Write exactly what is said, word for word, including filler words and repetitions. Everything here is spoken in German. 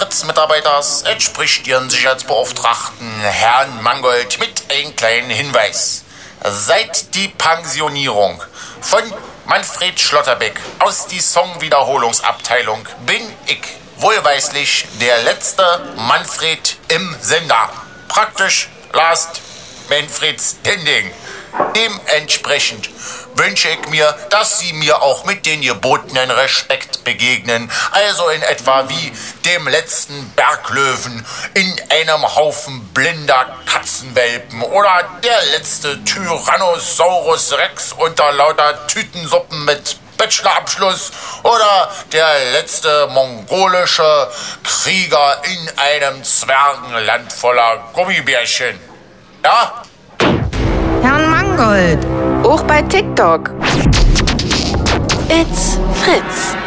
Fritz-Mitarbeiters entspricht Ihren Sicherheitsbeauftragten Herrn Mangold mit einem kleinen Hinweis. Seit die Pensionierung von Manfred Schlotterbeck aus die Songwiederholungsabteilung bin ich wohlweislich der letzte Manfred im Sender. Praktisch last Manfred standing. Dementsprechend wünsche ich mir, dass Sie mir auch mit den gebotenen Respekt begegnen. Also in etwa wie dem letzten Berglöwen in einem Haufen blinder Katzenwelpen oder der letzte Tyrannosaurus Rex unter lauter Tütensuppen mit Bachelorabschluss oder der letzte mongolische Krieger in einem Zwergenland voller Gummibärchen. Ja? Herrn Mangold, auch bei TikTok. It's Fritz.